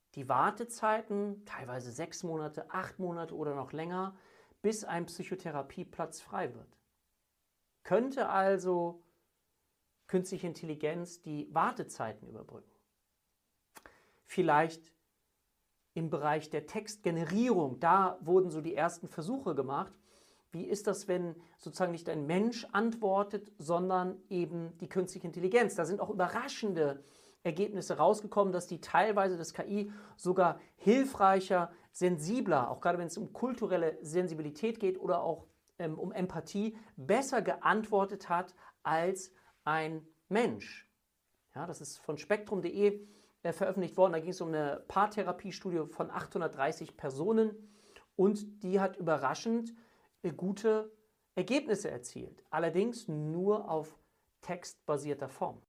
die Wartezeiten, teilweise 6 Monate, 8 Monate oder noch länger, bis ein Psychotherapieplatz frei wird. Könnte also künstliche Intelligenz die Wartezeiten überbrücken? Vielleicht im Bereich der Textgenerierung, da wurden so die ersten Versuche gemacht. Wie ist das, wenn sozusagen nicht ein Mensch antwortet, sondern eben die künstliche Intelligenz? Da sind auch überraschende Ergebnisse rausgekommen, dass die teilweise das KI sogar hilfreicher, sensibler, auch gerade wenn es um kulturelle Sensibilität geht oder auch um Empathie, besser geantwortet hat als ein Mensch. Ja, das ist von spektrum.de veröffentlicht worden. Da ging es um eine Paartherapiestudie von 830 Personen und die hat überraschend gute Ergebnisse erzielt. Allerdings nur auf textbasierter Form.